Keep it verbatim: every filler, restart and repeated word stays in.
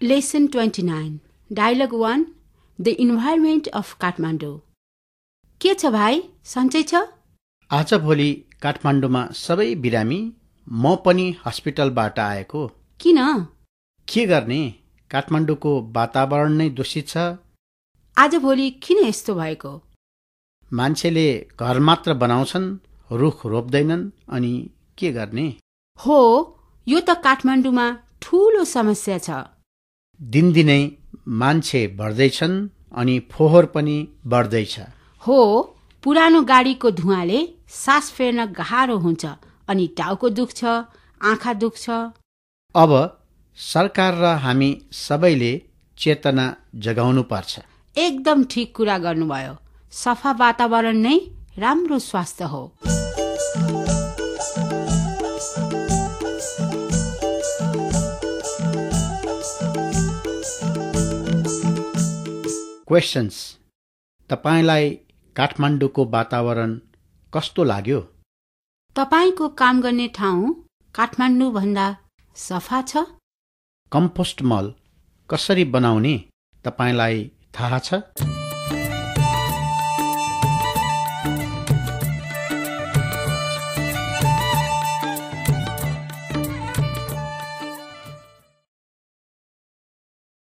Lesson twenty-nine. Dialogue one. The environment of Kathmandu. के छ भाइ, सन्चै छ? आजभोलि काठमाडौँमा सबै बिरामी, म पनि हस्पिटलबाट आएको। किन? के गर्ने, काठमाडौँको वातावरण नै दूषित छ। आजभोलि किन यस्तो भएको? मान्छेले घर मात्र बनाउँछन्, रुख रोप्दैनन्, अनि के गर्ने? हो, यो त काठमाडौँमा ठूलो समस्या छ। दिनदिनै मान्छे बढ्दैछन् अनि फोहोर पनि बढ्दैछ। हो, पुरानो गाडीको धुवाले सास फेर्न गाह्रो हुन्छ अनि टाउको दुख्छ, आँखा दुख्छ। अब सरकार र हामी सबैले चेतना जगाउनु पर्छ। एकदम ठिक कुरा गर्नुभयो। सफा वातावरण नै राम्रो स्वास्थ्य हो। क्वेशन्स। तपाईलाई काठमाडौँको वातावरण कस्तो लाग्यो? तपाईको काम गर्ने ठाउँ काठमाडौँ भन्दा सफा छ? कम्पोस्ट मल कसरी बनाउने तपाईलाई थाहा छ?